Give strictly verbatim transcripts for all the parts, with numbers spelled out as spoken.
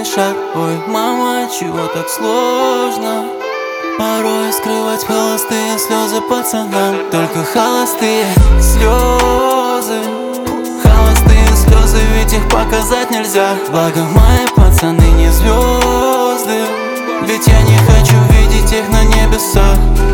решат. Ой, мама, чего так сложно порой скрывать холостые слезы пацанам. Только холостые слезы, холостые слезы, ведь их показать нельзя. Благо мои пацаны не звезды, ведь я не хочу видеть их на небесах.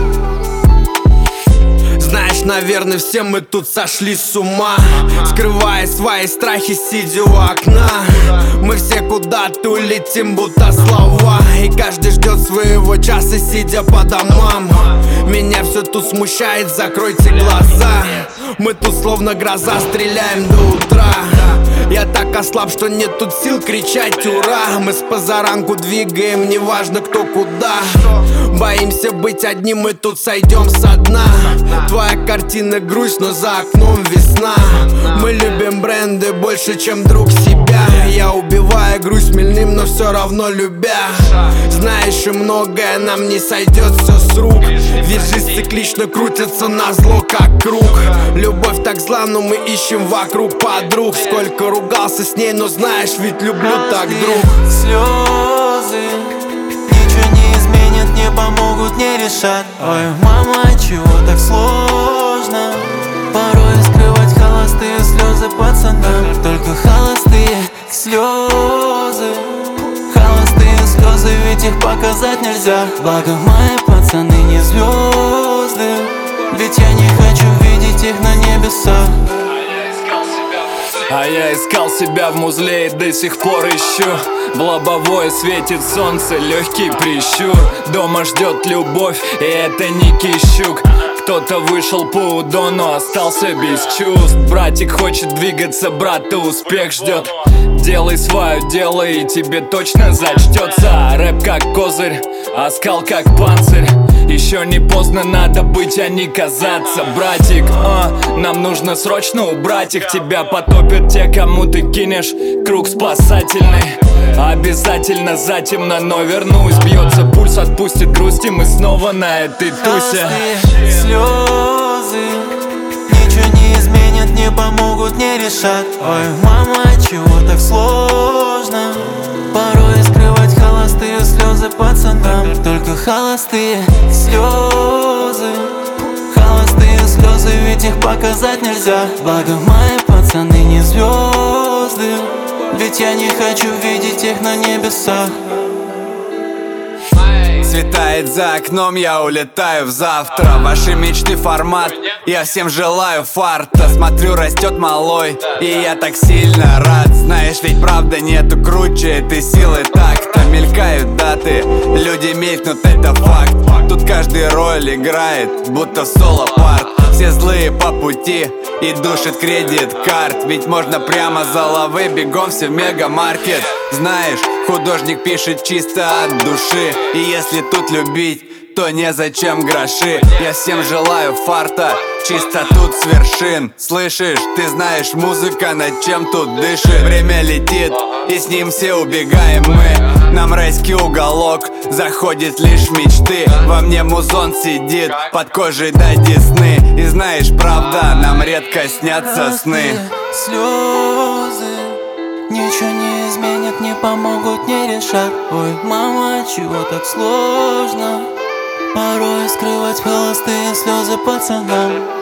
Знаешь, наверное, все мы тут сошли с ума, скрывая свои страхи, сидя у окна. Мы все куда-то улетим, будто слова, и каждый ждет своего часа, сидя по домам. Меня все тут смущает, закройте глаза. Мы тут словно гроза, стреляем до утра. Я так ослаб, что нет тут сил кричать ура. Мы с позаранку двигаем, неважно кто куда. Боимся быть одни, мы тут сойдем со дна. Твоя картина грусть, но за окном весна. Мы любим бренды больше, чем друг себя. Я убиваю грусть хмельным, но все равно любя. Знаешь, и многое нам не сойдет все с рук. Ведь жизнь циклично крутится назло, как круг. Любовь так зла, но мы ищем вокруг подруг. Сколько ругался с ней, но знаешь, ведь люблю так, друг. Слезы ничего не изменят, не помогут, не решат. Ой, мама, чего так сложно порой скрывать холостые слезы пацанам. Только холостые слезы, холостые слезы, ведь их показать нельзя. Благо мои пацаны не звезды, ведь я не хочу видеть их на небесах. А я искал себя в музле и до сих пор ищу. В лобовое светит солнце, легкий прищур. Дома ждет любовь, и это не Кищук. Кто-то вышел по удону, остался без чувств. Братик хочет двигаться, брата успех ждет. Делай свое дело, и тебе точно зачтется. Рэп как козырь, а скал как панцирь. Еще не поздно, надо быть, а не казаться. Братик, а, нам нужно срочно убрать их. Тебя потопят те, кому ты кинешь круг спасательный. Обязательно затемно, но вернусь. Бьется пульс, отпустит грусть, и мы снова на этой тусе. Холостые слезы ничего не изменят, не помогут, не решат. Ой, мама, чего так сложно порой скрывать холостые слезы пацанам. Только холостые слезы, холостые слезы, ведь их показать нельзя. Благо мои пацаны не звезды, ведь я не хочу видеть их на небесах. Светает за окном, я улетаю в завтра. Ваши мечты формат, я всем желаю фарта. Смотрю, растет малой, и я так сильно рад. Знаешь, ведь правда нету круче этой силы так-то. Мелькают даты, люди мелькнут, это факт. Тут каждый роль играет, будто в соло-парт. Все злые по пути и душит кредит-карт. Ведь можно прямо за лавы бегом все в мегамаркет. Знаешь, художник пишет чисто от души, и если тут любить, то незачем гроши. Я всем желаю фарта, чисто тут с вершин. Слышишь, ты знаешь, музыка над чем тут дышит. Время летит, и с ним все убегаем мы. Нам райский уголок, заходит лишь мечты. Во мне музон сидит, под кожей до десны. И знаешь, правда, нам редко снятся сны. Слезы ничего не изменят, не помогут, не решат. Ой, мама, чего так сложно порой скрывать холостые слезы пацанам.